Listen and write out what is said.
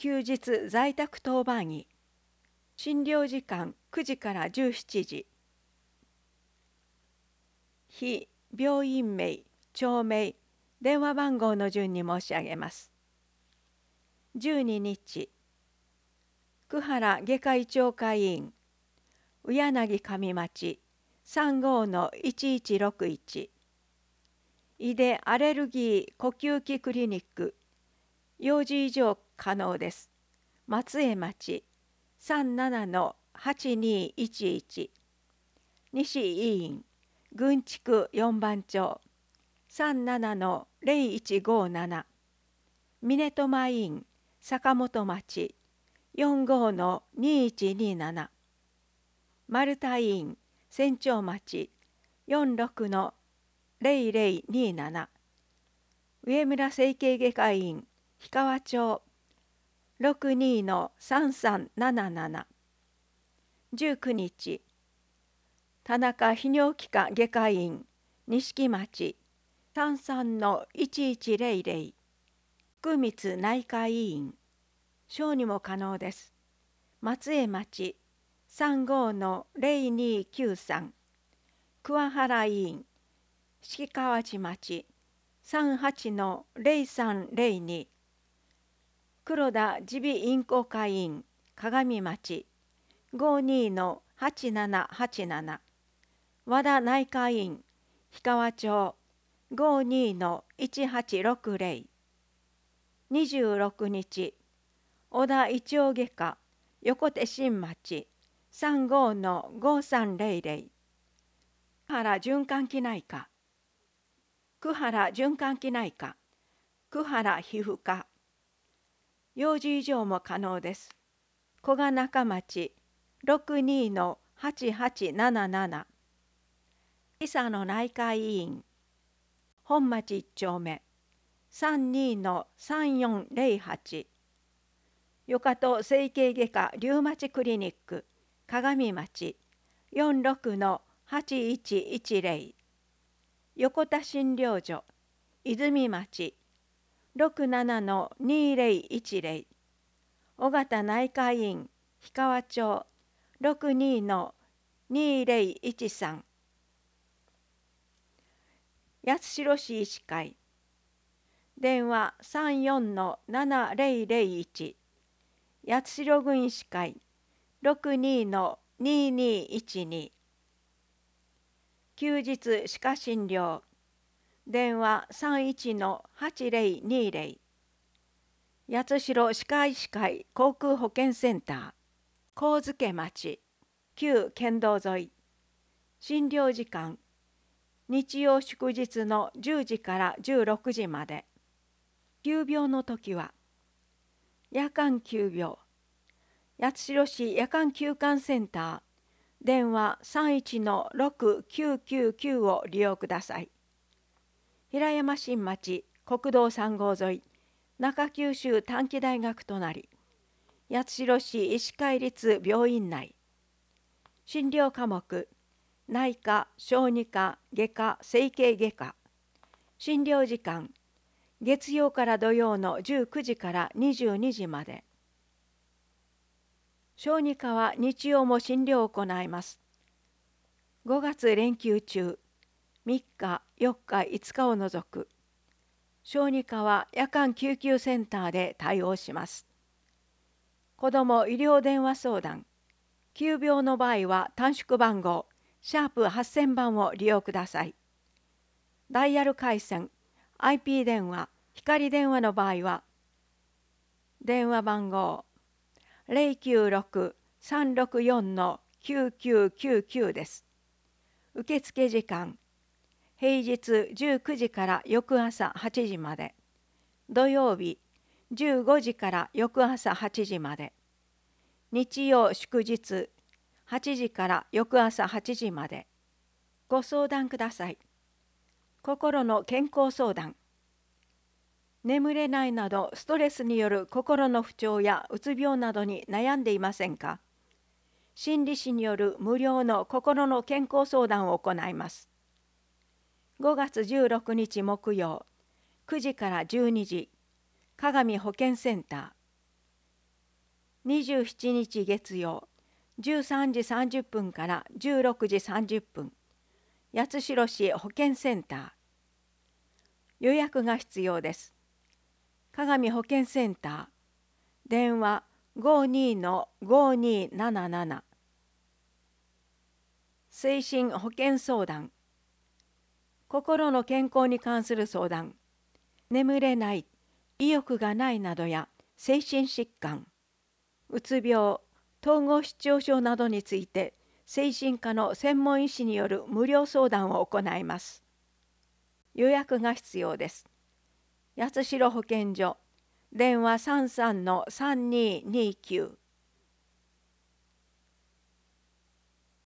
休日在宅当番医。診療時間9時から17時。非病院名、町名、電話番号の順に申し上げます。12日、久原外科医長会員、宇柳上町35-1161。胃でアレルギー呼吸器クリニック、幼児以上可能です。松江町37-8211。西医院、郡地区4番町37-0157。峰笘院、坂本町45-2127。丸太院、仙長町46-0027。上村整形外科院、氷川町62-3377。19日、田中泌尿器科外科院、錦町33-1100。福光内科医院、小児も可能です。松江町35-0293。桑原医院、敷川内町38-0302。黒田耳鼻咽喉科院、鏡町52-8787。和田内科院、氷川町52-1860。26日、小田胃腸外科、横手新町35-5300。久原循環器内科、久原循環器内科、久原皮膚科。幼児以上も可能です。古賀中町62-8877。伊佐野内科医院、本町1丁目32-3408。よかと整形外科リウマチクリニック、鏡町46-8110。横田診療所、泉町67-2010。尾形内科院、氷川町62-2013。八代市医師会、電話34-7001。八代郡医師会62-2212。休日歯科診療、電話31-8020。八代歯科医師会航空保健センター、神付町旧県道沿い。診療時間、日曜祝日の10時から16時まで。急病の時は、夜間急病、八代市夜間急患センター、電話31-6999を利用ください。平山新町国道3号沿い、中九州短期大学隣、八代市医師会立病院内。診療科目、内科、小児科、外科、整形外科。診療時間、月曜から土曜の19時から22時まで。小児科は日曜も診療を行います。5月連休中、3日、4日、5日を除く。小児科は夜間救急センターで対応します。子ども医療電話相談、急病の場合は短縮番号、#8000番を利用ください。ダイヤル回線、IP 電話、光電話の場合は、電話番号096-364-9999です。受付時間、平日19時から翌朝8時まで。土曜日、15時から翌朝8時まで。日曜祝日、8時から翌朝8時まで。ご相談ください。心の健康相談。眠れないなどストレスによる心の不調やうつ病などに悩んでいませんか？心理師による無料の心の健康相談を行います。5月16日木曜、9時から12時、鏡保健センター。 27日月曜、13時30分から16時30分、八代市保健センター。予約が必要です。鏡保健センター。電話52-5277。精神保健相談。心の健康に関する相談。眠れない、意欲がないなどや精神疾患、うつ病、統合失調症などについて精神科の専門医師による無料相談を行います。予約が必要です。八代保健所、電話33-3229。